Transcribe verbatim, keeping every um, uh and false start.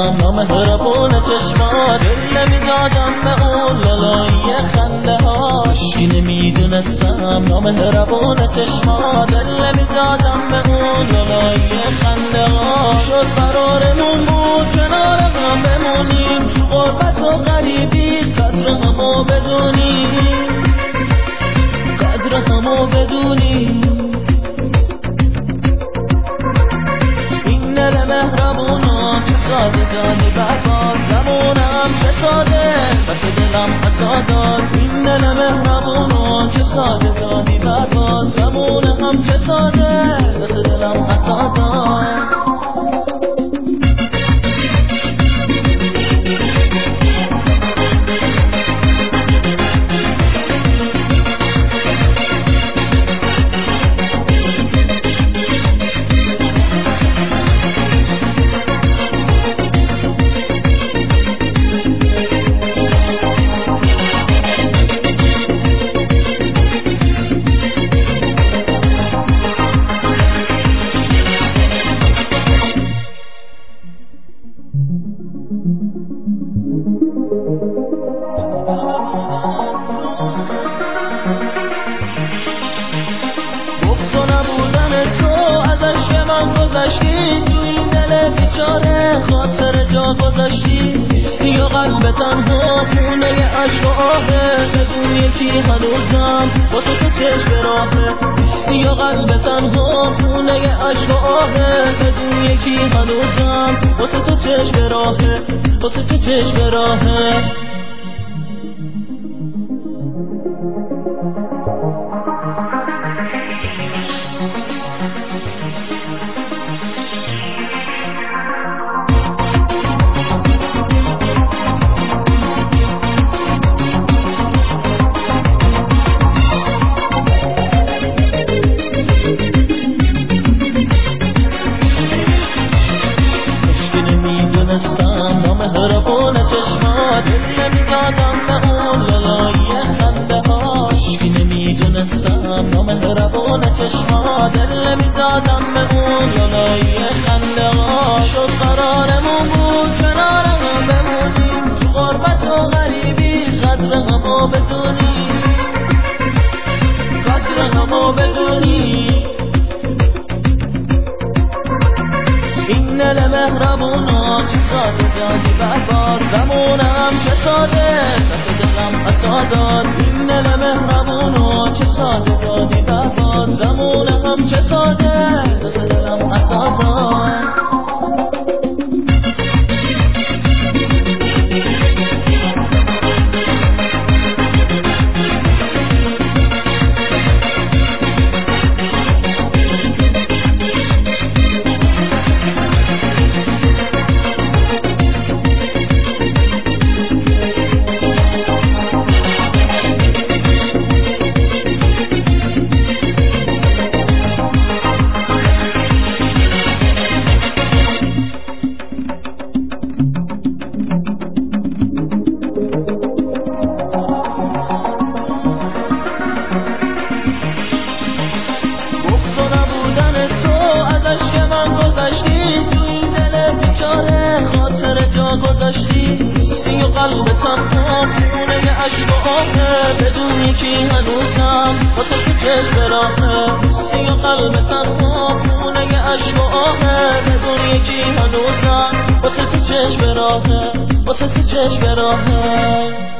نمیدونستم نامهربون چشمات، دل نمیدادم به اون لالایی خنده هاش. کی نمیدونستم نامهربون چشمات، دل نمیدادم به اون لالایی خنده هاش. شد قرارمون بود کنار هم بمونیم، تو غربت و غریبی قدر همو بدونیم، قدر همو بدونیم. این دل مهربونا چه ساده جانی برباد، زمونم چه ساده بس دلم حساداد. این دل مهربونا چه ساده جانی برباد، زمونم چه ساده بس دلم حساداد. تو این دل بیچاره خاطر جا گذاشتی، یا قلب تنها خونه عشق و آهه، بدون یکی هنوزم با تو تو چشم راهه. یا قلب تنها خونه عشق و آهه، بدون یکی هنوزم با تو تو چشم راهه، با تو تو چشم راهه. نامهربون چشمات، دل نمیدادم به اون لالایی خنده هاش. کی نمیدونستم نامهربون چشمات، دل نمیدادم به اون لالایی خنده هاش. شد قرارمون بود کنار هم بمونیم، تو غربت و غریبی قدر همو بدونیم، قدر همو بدونیم. این دل مهربونا چه ساده جانی برباد، زمونم چه ساده بس دلم حساداد. این دل مهربونا چه ساده جانی برباد، زمونم چه ساده بس دلم حساداد. تو این دل بیچاره خاطر جا گذاشتی، سی و قلب تنها خونه عشق و آهه، بدون یکی هنوزم واسه تو چشم راهه. سی و قلب تنها خونه عشق و آهه، بدون یکی هنوزم واسه تو چشم راهه، واسه تو چشم راهه.